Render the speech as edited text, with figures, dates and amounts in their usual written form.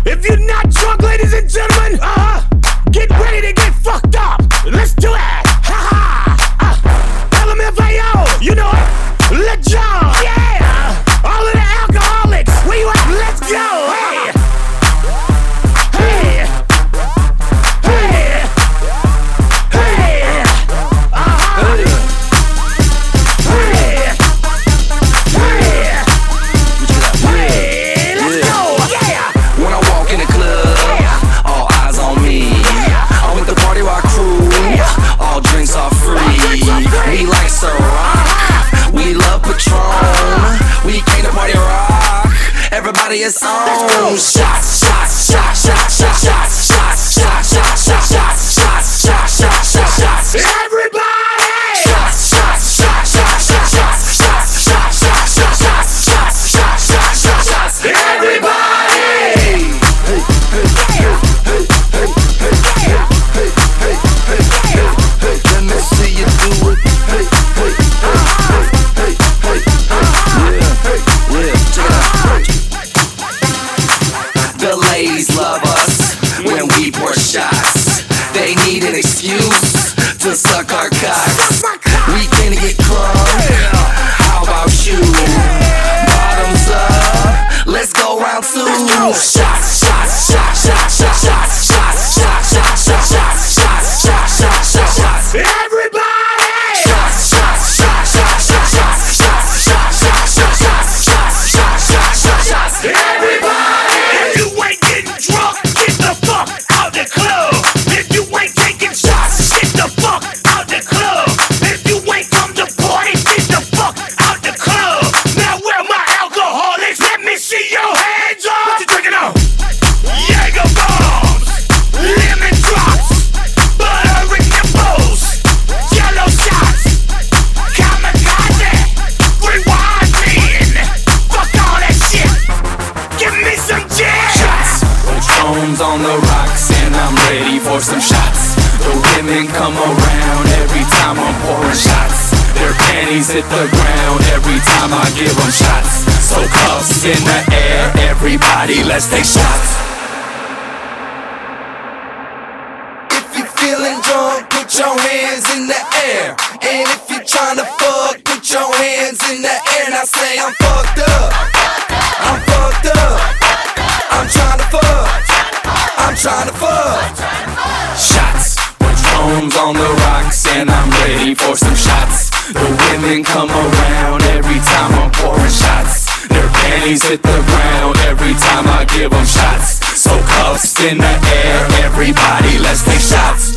If you're not drunk, ladies and gentlemen, get ready to get fucked up. Let's do it. Ha ha. LMFAO, you know it. Let go. Yeah. All of the alcoholics, where you at? Let's go. Hey. Hey. Hey. Hey. Hey. Hey. Let's go. Yeah. When I walk in the club, all eyes on me. I'm with the party rock crew, all drinks are free. We like Ciroc, we love Patron. We came to party rock, everybody is on. Shots, shots, shots, shots, shots, shots, shots, shots, shots, shots, shots, shots, shots, shots, shots, shots. Everybody. Shots, shots, shots, shots, shots, shots, shots, shots, shots, shots, shots, shots, shots, shots, shots, shots. Everybody. Let me see you do it. Hey, hey, hey, hey, hey, yeah, check it out. The ladies love us when we pour shots. They need an excuse to suck our cocks. We came to get crunk. How about you? Bottoms up. Let's go round two. Shots, shots, shots, shots, shots, shots, shots, shots, shots, shots, shots, shots, shots, shots, shots, shots. Everybody. Shots, shots, shots, shots, shots, shots, shots, shots, shots, shots, shots, shots, shots, shots, shots, shots. Everybody. If you ain't getting drunk, get the fuck out the club. If you ain't taking shots, get the fuck out the club. If you ain't come to party, get the fuck out the club. Now where my alcoholics? Let me see your hands up. What you drinking on? Jaeger bombs, lemon drops, buttery nipples, yellow shots, kamikaze, rewind me. Fuck all that shit. Give me some gin. Shots. Patron's on the rocks and I'm ready for some shots. The women come around every time I'm pouring shots. Their panties hit the ground every time I give them shots. So cuffs in the air, everybody let's take shots. If you feeling drunk, put your hands in the air. And if you tryna fuck, put your hands in the air. Now say I'm fucked up, I'm fucked up, I'm tryna fuck, I'm tryna fuck. Shots, Patron's on the rocks and I'm ready for some shots. The women come around every time I'm pouring shots. Their panties hit the ground every time I give them shots. So cuffs in the air, everybody let's take shots.